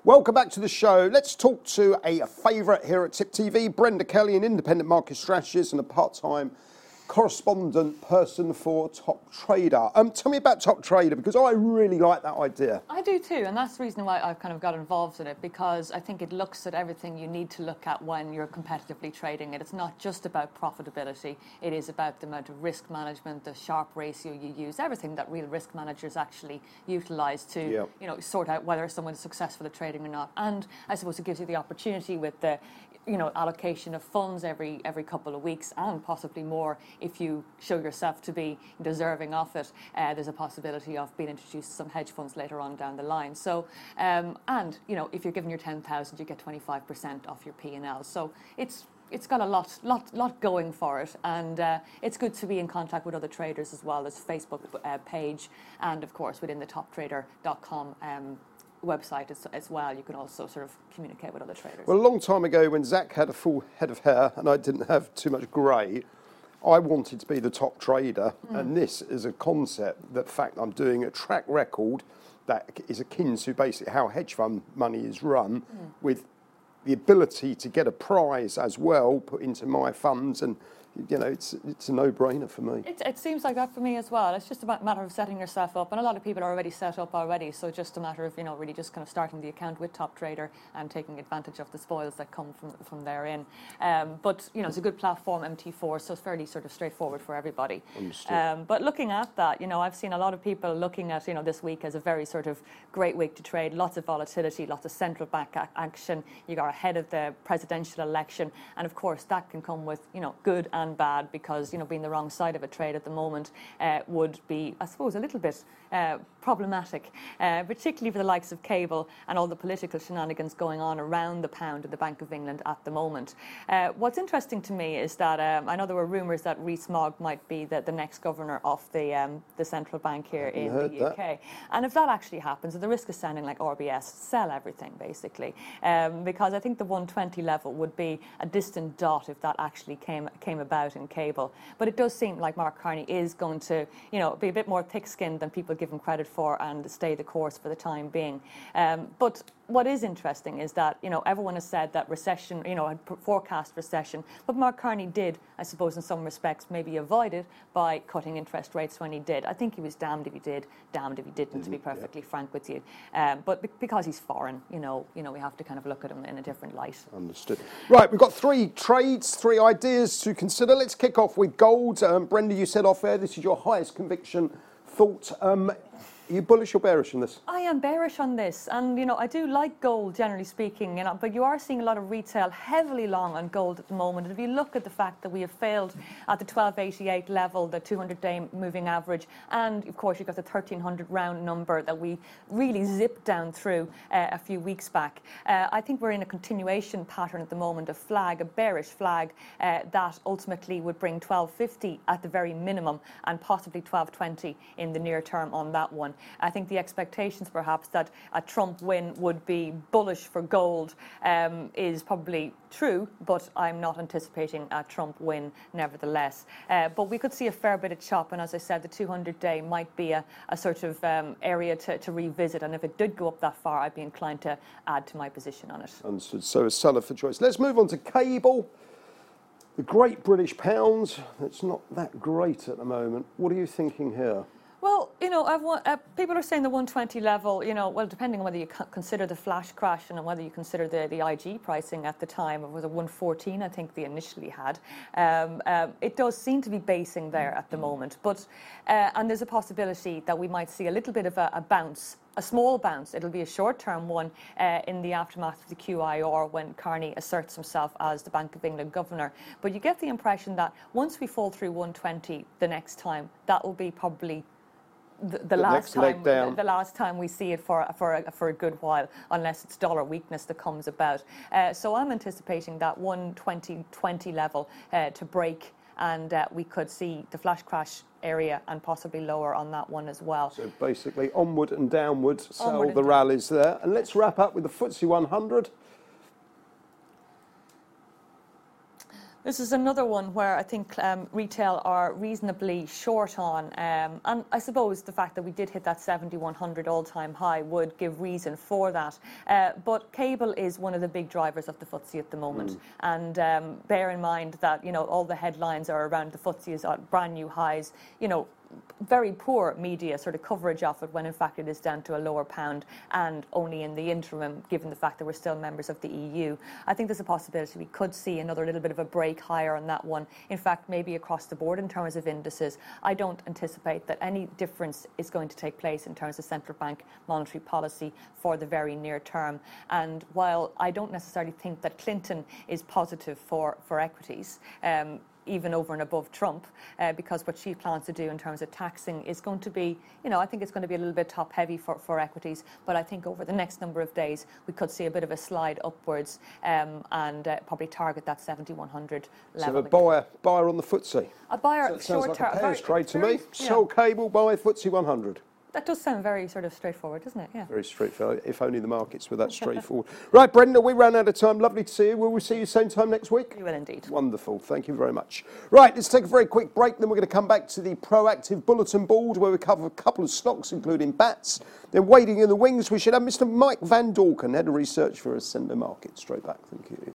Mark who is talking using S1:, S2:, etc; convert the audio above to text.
S1: Welcome back to the show. Let's talk to a favourite here at Tip TV, Brenda Kelly, an independent market strategist and a part-time correspondent person for Top Trader. Tell me about Top Trader, because I really like that idea.
S2: I do too, and that's the reason why I've kind of got involved in it, because I think it looks at everything you need to look at when you're competitively trading it. It's not just about profitability, it is about the amount of risk management, the Sharpe ratio you use, everything that real risk managers actually utilise to sort out whether someone's successful at trading or not. And I suppose it gives you the opportunity with the allocation of funds every couple of weeks, and possibly more if you show yourself to be deserving of it. There's a possibility of being introduced to some hedge funds later on down the line. So, if you're given your 10,000, you get 25% off your P&L. So it's got a lot going for it, and it's good to be in contact with other traders as well. There's a Facebook page, and of course within the toptrader.com website as well, you can also sort of communicate with other traders.
S1: Well, a long time ago when Zach had a full head of hair and I didn't have too much grey, I wanted to be the top trader, and this is a concept, the fact I'm doing a track record that is akin to basically how hedge fund money is run, with the ability to get a prize as well put into my funds, and it's a no-brainer for me.
S2: It seems like that for me as well. It's just a matter of setting yourself up, and a lot of people are already set up already, so just a matter of really just kind of starting the account with Top Trader and taking advantage of the spoils that come from therein. But it's a good platform, MT4, so it's fairly sort of straightforward for everybody. But looking at that, I've seen a lot of people looking at this week as a very sort of great week to trade. Lots of volatility, lots of central bank action. You got ahead of the presidential election, and of course that can come with good and bad, because being the wrong side of a trade at the moment would be, I suppose, a little bit problematic, particularly for the likes of cable and all the political shenanigans going on around the pound and the Bank of England at the moment. What's interesting to me is that I know there were rumours that Rees-Mogg might be the next governor of the central bank here in the UK. And if that actually happens, the risk is sounding like RBS, sell everything basically, because I think the 120 level would be a distant dot if that actually came about in cable. But it does seem like Mark Carney is going to be a bit more thick-skinned than people give him credit for, and stay the course for the time being. But what is interesting is that everyone has said that recession, had forecast recession, but Mark Carney did, I suppose, in some respects maybe avoid it by cutting interest rates when he did. I think he was damned if he did, damned if he didn't, to be perfectly frank with you. But because he's foreign, we have to kind of look at him in a different light.
S1: Understood. Right, we've got 3 trades, 3 ideas to consider. Let's kick off with gold. Brenda, you said off air this is your highest conviction thought. Are you bullish or bearish on this? I
S2: am bearish on this, and I do like gold generally speaking, but you are seeing a lot of retail heavily long on gold at the moment. And if you look at the fact that we have failed at the 1288 level, the 200-day moving average, and of course you've got the 1300 round number that we really zipped down through a few weeks back. I think we're in a continuation pattern at the moment, a bearish flag that ultimately would bring 1250 at the very minimum, and possibly 1220 in the near term on that one. I think the expectations perhaps that a Trump win would be bullish for gold is probably true, but I'm not anticipating a Trump win nevertheless. But we could see a fair bit of chop, and as I said, the 200-day might be a sort of area to revisit, and if it did go up that far, I'd be inclined to add to my position on it.
S1: Understood. So a seller for choice. Let's move on to cable. The Great British Pound, it's not that great at the moment. What are you thinking here?
S2: Well, people are saying the 120 level, well, depending on whether you consider the flash crash and whether you consider the IG pricing at the time, it was a 114, I think they initially had. It does seem to be basing there at the moment. But and there's a possibility that we might see a little bit of a bounce, a small bounce. It'll be a short-term one in the aftermath of the QIR when Carney asserts himself as the Bank of England governor. But you get the impression that once we fall through 120 the next time, that will be probably the last time we see it for a good while, unless it's dollar weakness that comes about. So I'm anticipating that 120.20 level to break, and we could see the flash crash area and possibly lower on that one as well.
S1: So basically onward and downward, sell the rallies there. And let's wrap up with the FTSE 100.
S2: This is another one where I think retail are reasonably short on, and I suppose the fact that we did hit that 7,100 all-time high would give reason for that. But cable is one of the big drivers of the FTSE at the moment, and bear in mind that all the headlines are around the FTSE is at brand new highs. Very poor media sort of coverage of it when in fact it is down to a lower pound and only in the interim, given the fact that we're still members of the EU. I think there's a possibility we could see another little bit of a break higher on that one. In fact, maybe across the board in terms of indices. I don't anticipate that any difference is going to take place in terms of central bank monetary policy for the very near term. And while I don't necessarily think that Clinton is positive for equities, even over and above Trump, because what she plans to do in terms of taxing is going to be, I think it's going to be a little bit top heavy for equities, but I think over the next number of days we could see a bit of a slide upwards and probably target that 7,100 level.
S1: So a buyer on the FTSE?
S2: A buyer,
S1: so sounds like
S2: short
S1: a pairs trade to me.
S2: Yeah.
S1: Sell cable, buy FTSE 100.
S2: That does sound very sort of straightforward, doesn't it? Yeah.
S1: Very straightforward, if only the markets were that straightforward. Right, Brenda, we ran out of time. Lovely to see you. Will we see you same time next week?
S2: You will indeed.
S1: Wonderful. Thank you very much. Right, let's take a very quick break. Then we're going to come back to the proactive bulletin board where we cover a couple of stocks, including BATs. Then waiting in the wings, we should have Mr. Mike Van Dorken, Head of Research for Ascendo Markets. Straight back. Thank you.